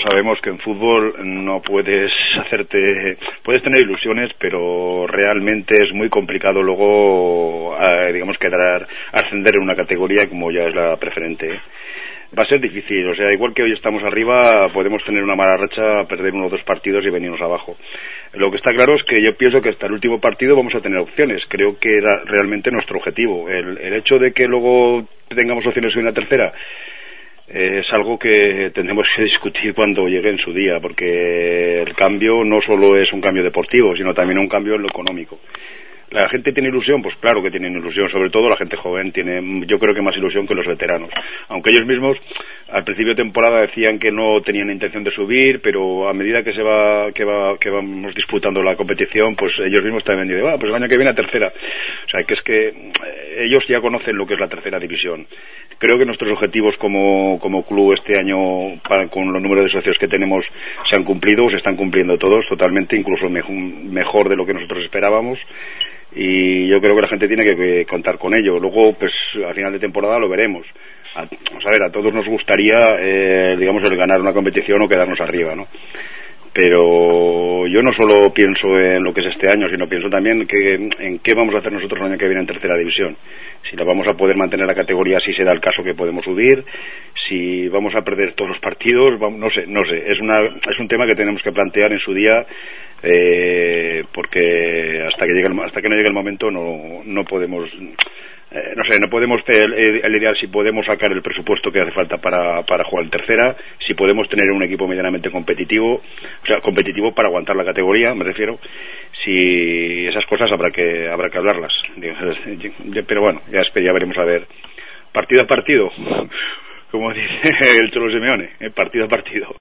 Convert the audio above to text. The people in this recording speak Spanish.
todos sabemos que en fútbol no puedes puedes tener ilusiones, pero realmente es muy complicado luego, digamos, ascender en una categoría como ya es la preferente, ¿eh? Va a ser difícil, o sea, igual que hoy estamos arriba, podemos tener una mala racha, perder 1 o 2 partidos y venirnos abajo. Lo que está claro es que yo pienso que hasta el último partido vamos a tener opciones. Creo que era realmente nuestro objetivo. El hecho de que luego tengamos opciones en una tercera es algo que tendremos que discutir cuando llegue en su día, porque el cambio no solo es un cambio deportivo, sino también un cambio en lo económico. ¿La gente tiene ilusión? Pues claro que tienen ilusión, sobre todo la gente joven tiene, yo creo que más ilusión que los veteranos. Aunque ellos mismos al principio de temporada decían que no tenían intención de subir, pero a medida que vamos disputando la competición, pues ellos mismos también dicen, pues el año que viene a tercera. O sea, que es que ellos ya conocen lo que es la tercera división. Creo que nuestros objetivos como club este año, con los números de socios que tenemos, se han cumplido, se están cumpliendo todos totalmente, incluso mejor de lo que nosotros esperábamos. Y yo creo que la gente tiene que contar con ello. Luego, pues a final de temporada lo veremos. Vamos a ver, a todos nos gustaría, digamos, el ganar una competición o quedarnos arriba, ¿no? Pero yo no solo pienso en lo que es este año, sino pienso también en qué vamos a hacer nosotros el año que viene en tercera división. Si la vamos a poder mantener la categoría, si se da el caso que podemos subir, si vamos a perder todos los partidos, no sé. Es un tema que tenemos que plantear en su día, porque hasta que no llegue el momento no podemos. No podemos el ideal, si podemos sacar el presupuesto que hace falta para jugar en tercera, si podemos tener un equipo medianamente competitivo, o sea, competitivo para aguantar la categoría, me refiero. Si esas cosas habrá que hablarlas. Pero bueno, ya veremos a ver. Partido a partido, como dice el Cholo Simeone, partido a partido.